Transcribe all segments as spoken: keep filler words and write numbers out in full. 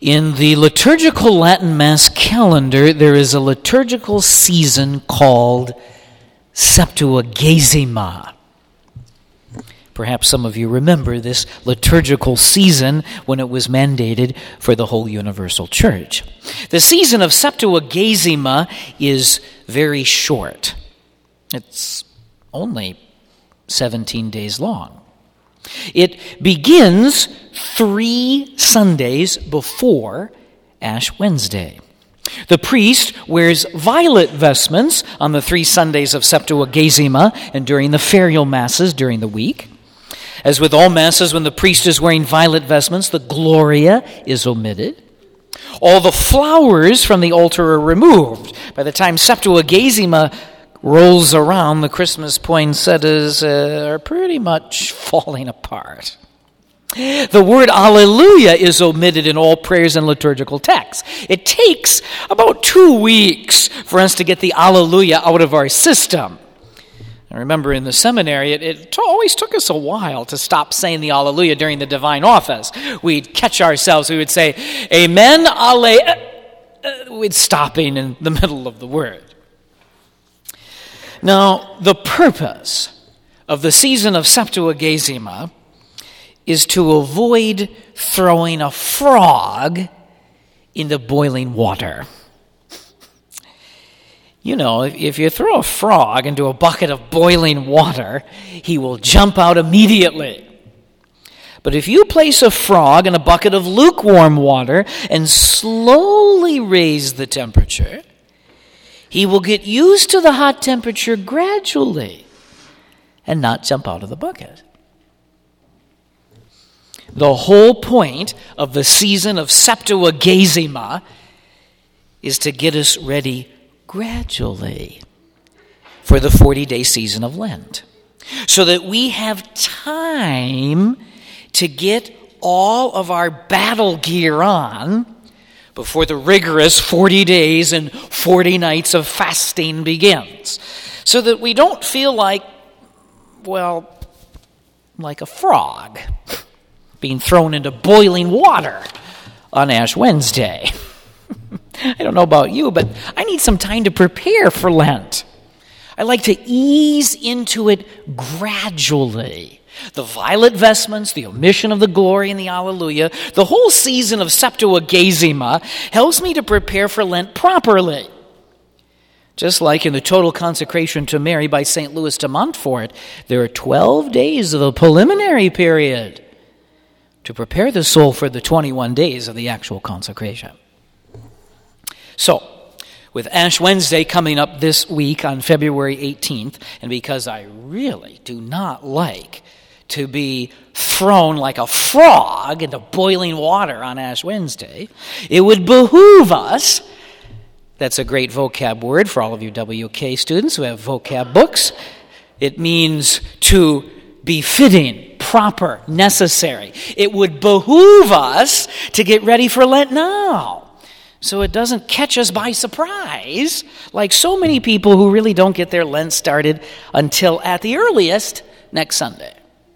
In the liturgical Latin Mass calendar, there is a liturgical season called Septuagesima. Perhaps some of you remember this liturgical season when it was mandated for the whole universal church. The season of Septuagesima is very short. It's only seventeen days long. It begins three Sundays before Ash Wednesday. The priest wears violet vestments on the three Sundays of Septuagesima and during the ferial masses during the week. As with all masses, when the priest is wearing violet vestments, the Gloria is omitted. All the flowers from the altar are removed. By the time Septuagesima rolls around, the Christmas poinsettias uh, are pretty much falling apart. The word Alleluia is omitted in all prayers and liturgical texts. It takes about two weeks for us to get the Alleluia out of our system. I remember in the seminary, it, it always took us a while to stop saying the Alleluia during the divine office. We'd catch ourselves, we would say, Amen, Alle... Uh, we'd stopping in the middle of the word. Now, the purpose of the season of Septuagesima is to avoid throwing a frog into boiling water. You know, if you throw a frog into a bucket of boiling water, he will jump out immediately. But if you place a frog in a bucket of lukewarm water and slowly raise the temperature, he will get used to the hot temperature gradually and not jump out of the bucket. The whole point of the season of Septuagesima is to get us ready gradually for the forty-day season of Lent, so that we have time to get all of our battle gear on before the rigorous forty days and forty nights of fasting begins, so that we don't feel like, well, like a frog being thrown into boiling water on Ash Wednesday. I don't know about you, but I need some time to prepare for Lent. I like to ease into it gradually. The violet vestments, the omission of the glory and the Alleluia, the whole season of Septuagesima helps me to prepare for Lent properly. Just like in the total consecration to Mary by Saint Louis de Montfort, there are twelve days of the preliminary period to prepare the soul for the twenty-one days of the actual consecration. So, with Ash Wednesday coming up this week on February eighteenth, and because I really do not like to be thrown like a frog into boiling water on Ash Wednesday, it would behoove us, that's a great vocab word for all of you W K students who have vocab books, it means to be fitting, proper, necessary. It would behoove us to get ready for Lent now, so it doesn't catch us by surprise, like so many people who really don't get their Lent started until at the earliest next Sunday.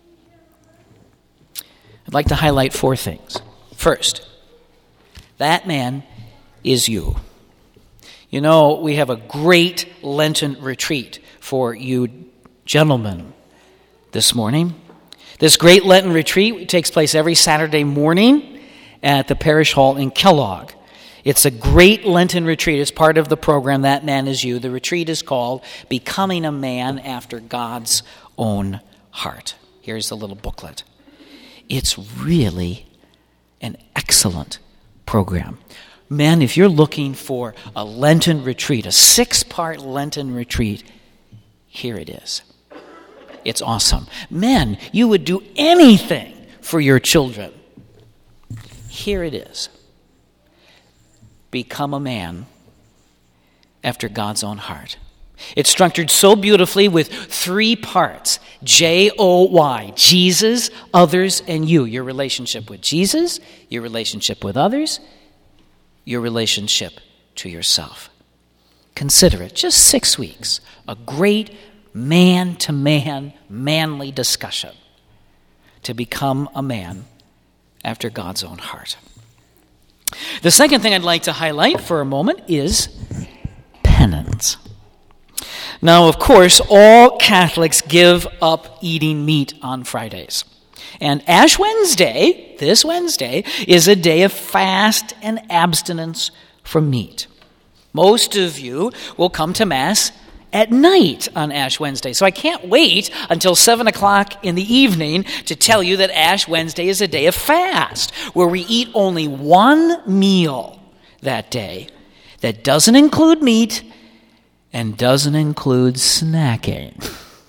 I'd like to highlight four things. First, that man is you. You know, we have a great Lenten retreat for you gentlemen this morning. This great Lenten retreat takes place every Saturday morning at the parish hall in Kellogg. It's a great Lenten retreat. It's part of the program, That Man Is You. The retreat is called Becoming a Man After God's Own Heart. Here's the little booklet. It's really an excellent program. Men, if you're looking for a Lenten retreat, a six-part Lenten retreat, here it is. It's awesome. Men, you would do anything for your children. Here it is. Become a man after God's own heart. It's structured so beautifully with three parts. J O Y, Jesus, others, and you. Your relationship with Jesus, your relationship with others, your relationship to yourself. Consider it. Just six weeks. A great man-to-man, manly discussion to become a man after God's own heart. The second thing I'd like to highlight for a moment is penance. Now, of course, all Catholics give up eating meat on Fridays. And Ash Wednesday, this Wednesday, is a day of fast and abstinence from meat. Most of you will come to Mass at night on Ash Wednesday. So I can't wait until seven o'clock in the evening to tell you that Ash Wednesday is a day of fast, where we eat only one meal that day that doesn't include meat and doesn't include snacking.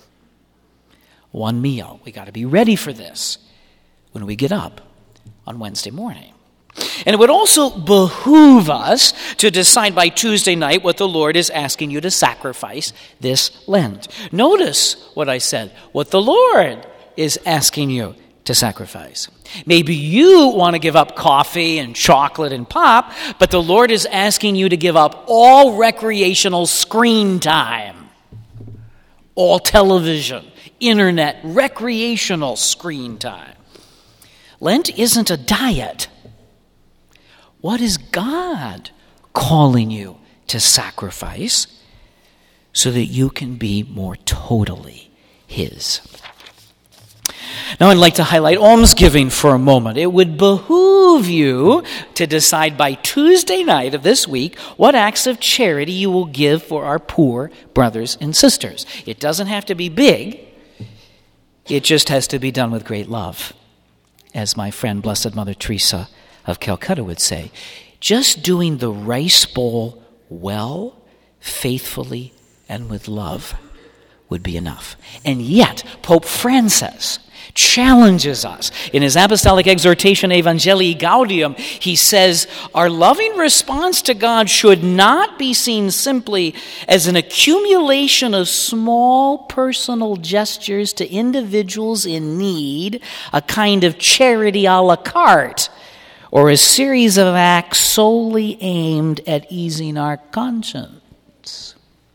One meal. We got to be ready for this when we get up on Wednesday morning. And it would also behoove us to decide by Tuesday night what the Lord is asking you to sacrifice this Lent. Notice what I said, what the Lord is asking you to sacrifice. Maybe you want to give up coffee and chocolate and pop, but the Lord is asking you to give up all recreational screen time, all television, internet, recreational screen time. Lent isn't a diet. What is God calling you to sacrifice so that you can be more totally His? Now, I'd like to highlight almsgiving for a moment. It would behoove you to decide by Tuesday night of this week what acts of charity you will give for our poor brothers and sisters. It doesn't have to be big. It just has to be done with great love. As my friend, Blessed Mother Teresa of Calcutta would say, just doing the rice bowl well, faithfully, and with love would be enough. And yet, Pope Francis challenges us. In his apostolic exhortation Evangelii Gaudium, he says, our loving response to God should not be seen simply as an accumulation of small personal gestures to individuals in need, a kind of charity a la carte, or a series of acts solely aimed at easing our conscience.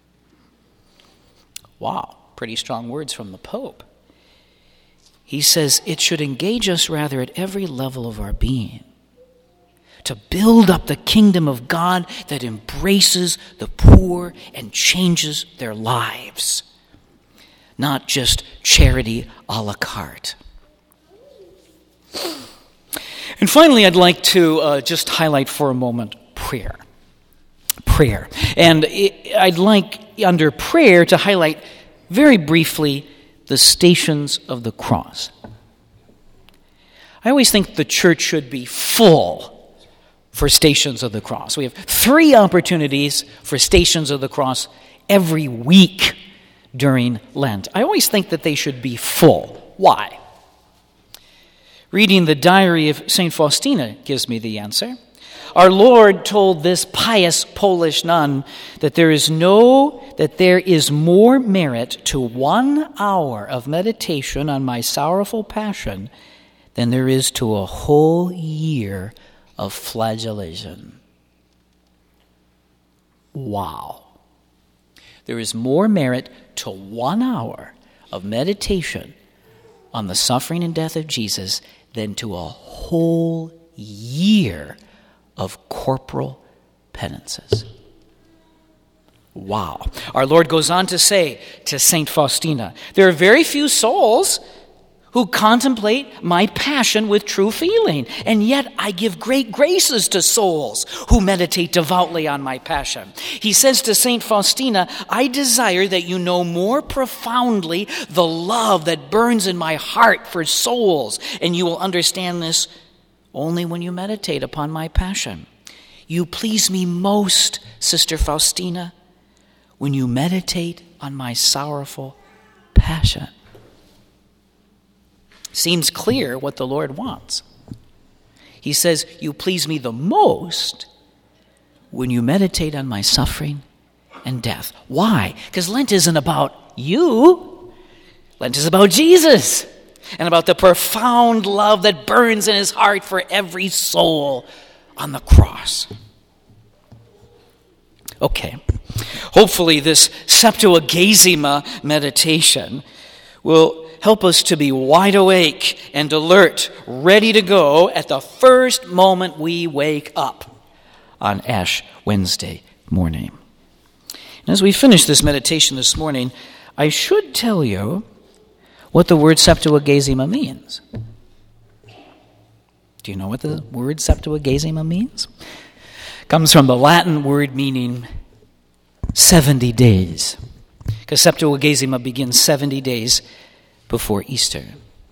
Wow, pretty strong words from the Pope. He says it should engage us rather at every level of our being, to build up the kingdom of God that embraces the poor and changes their lives, not just charity a la carte. And finally, I'd like to uh, just highlight for a moment prayer. Prayer. And it, I'd like, under prayer, to highlight very briefly the stations of the cross. I always think the church should be full for stations of the cross. We have three opportunities for stations of the cross every week during Lent. I always think that they should be full. Why? Reading the diary of Saint Faustina gives me the answer. Our Lord told this pious Polish nun that there is no, that there is more merit to one hour of meditation on my sorrowful passion than there is to a whole year of flagellation. Wow. There is more merit to one hour of meditation on the suffering and death of Jesus than to a whole year of corporal penances. Wow. Our Lord goes on to say to Saint Faustina, there are very few souls who contemplate my passion with true feeling, and yet I give great graces to souls who meditate devoutly on my passion. He says to Saint Faustina, I desire that you know more profoundly the love that burns in my heart for souls, and you will understand this only when you meditate upon my passion. You please me most, Sister Faustina, when you meditate on my sorrowful passion. Seems clear what the Lord wants. He says, you please me the most when you meditate on my suffering and death. Why? Because Lent isn't about you. Lent is about Jesus and about the profound love that burns in his heart for every soul on the cross. Okay. Hopefully this Septuagesima meditation will help us to be wide awake and alert, ready to go at the first moment we wake up. on Ash Wednesday morning. And as we finish this meditation this morning, I should tell you what the word Septuagesima means. Do you know what the word Septuagesima means? It comes from the Latin word meaning seventy days, because Septuagesima begins seventy days before Easter.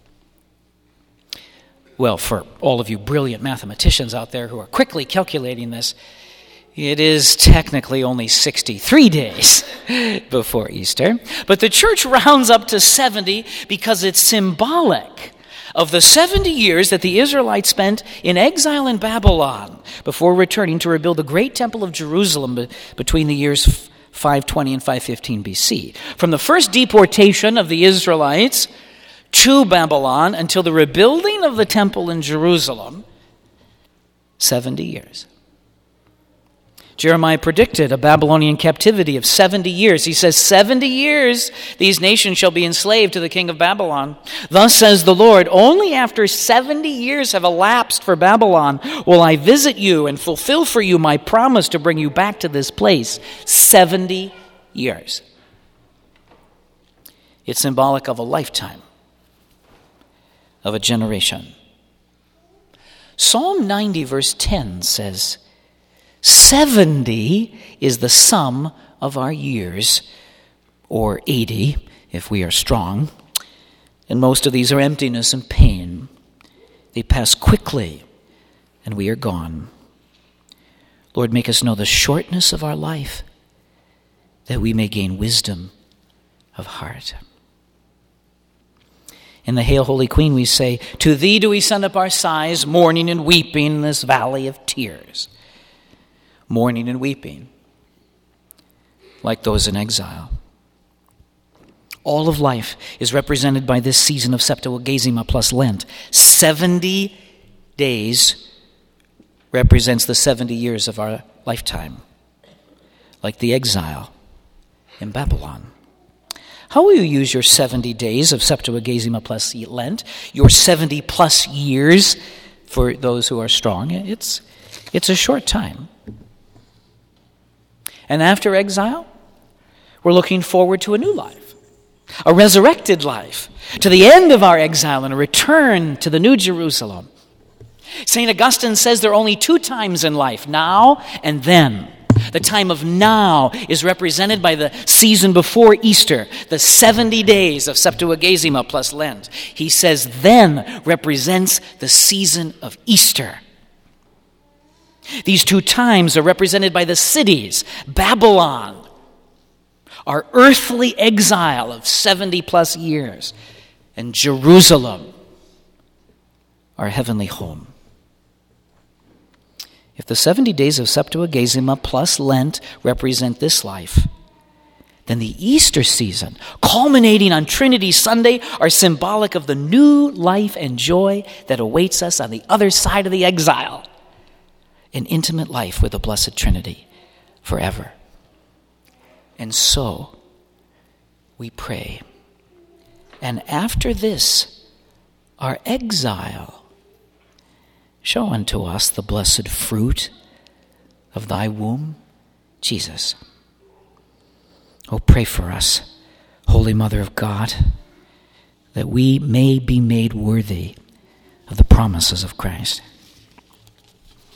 Well, for all of you brilliant mathematicians out there who are quickly calculating this, it is technically only sixty-three days before Easter. But the church rounds up to seventy because it's symbolic of the seventy years that the Israelites spent in exile in Babylon before returning to rebuild the great temple of Jerusalem between the years five twenty and five fifteen B C. From the first deportation of the Israelites to Babylon until the rebuilding of the temple in Jerusalem, seventy years. Jeremiah predicted a Babylonian captivity of seventy years. He says, seventy years these nations shall be enslaved to the king of Babylon. Thus says the Lord, only after seventy years have elapsed for Babylon will I visit you and fulfill for you my promise to bring you back to this place. seventy years. It's symbolic of a lifetime, of a generation. Psalm ninety verse ten says, seventy is the sum of our years, or eighty if we are strong, and most of these are emptiness and pain. They pass quickly, and we are gone. Lord, make us know the shortness of our life, that we may gain wisdom of heart. In the Hail, Holy Queen, we say, to thee do we send up our sighs, mourning and weeping in this valley of tears. Mourning and weeping, like those in exile. All of life is represented by this season of Septuagesima plus Lent. seventy days represents the seventy years of our lifetime, like the exile in Babylon. How will you use your seventy days of Septuagesima plus Lent, your seventy plus years for those who are strong? It's, it's a short time. And after exile, we're looking forward to a new life, a resurrected life, to the end of our exile and a return to the New Jerusalem. Saint Augustine says there are only two times in life, now and then. The time of now is represented by the season before Easter, the seventy days of Septuagesima plus Lent. He says then represents the season of Easter. These two times are represented by the cities, Babylon, our earthly exile of seventy plus years, and Jerusalem, our heavenly home. If the seventy days of Septuagesima plus Lent represent this life, then the Easter season, culminating on Trinity Sunday, are symbolic of the new life and joy that awaits us on the other side of the exile. An intimate life with the Blessed Trinity forever. And so we pray. And after this, our exile, show unto us the blessed fruit of thy womb, Jesus. Oh, pray for us, Holy Mother of God, that we may be made worthy of the promises of Christ.